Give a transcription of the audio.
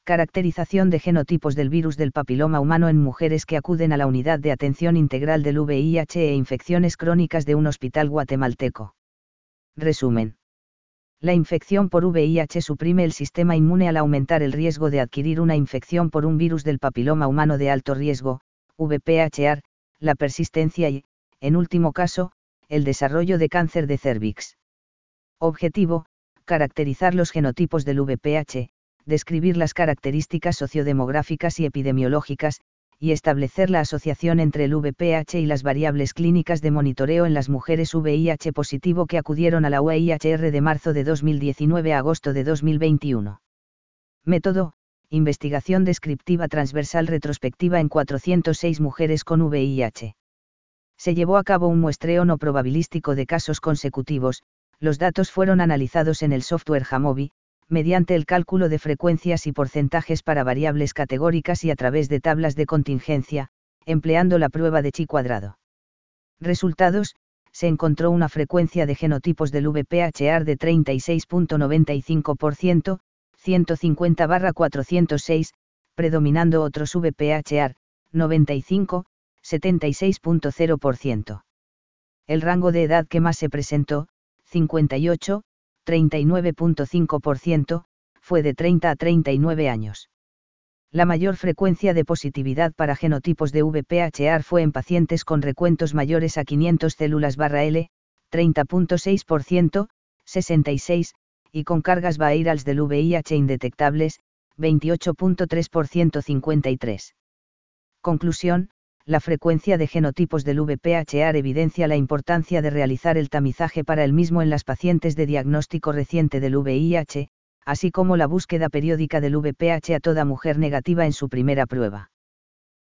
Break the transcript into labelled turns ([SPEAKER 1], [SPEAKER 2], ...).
[SPEAKER 1] Caracterización de genotipos del virus del papiloma humano en mujeres que acuden a la unidad de atención integral del VIH e infecciones crónicas de un hospital guatemalteco. Resumen. La infección por VIH suprime el sistema inmune al aumentar el riesgo de adquirir una infección por un virus del papiloma humano de alto riesgo, VPHR, la persistencia y, en último caso, el desarrollo de cáncer de cérvix. Objetivo: caracterizar los genotipos del VPH, describir las características sociodemográficas y epidemiológicas, y establecer la asociación entre el VPH y las variables clínicas de monitoreo en las mujeres VIH positivo que acudieron a la UIHR de marzo de 2019 a agosto de 2021. Método: investigación descriptiva transversal retrospectiva en 406 mujeres con VIH. Se llevó a cabo un muestreo no probabilístico de casos consecutivos. Los datos fueron analizados en el software Jamovi, mediante el cálculo de frecuencias y porcentajes para variables categóricas y a través de tablas de contingencia, empleando la prueba de chi cuadrado. Resultados: se encontró una frecuencia de genotipos del VPHR de 36.95%, 150/406, predominando otros VPHR, 95, 76.0%. El rango de edad que más se presentó, 58, 39.5%, fue de 30 a 39 años. La mayor frecuencia de positividad para genotipos de VPHR fue en pacientes con recuentos mayores a 500 células/L, 30.6%, 66, y con cargas virales del VIH indetectables, 28.3%, 53. Conclusión: la frecuencia de genotipos del VPHR evidencia la importancia de realizar el tamizaje para el mismo en las pacientes de diagnóstico reciente del VIH, así como la búsqueda periódica del VPH a toda mujer negativa en su primera prueba.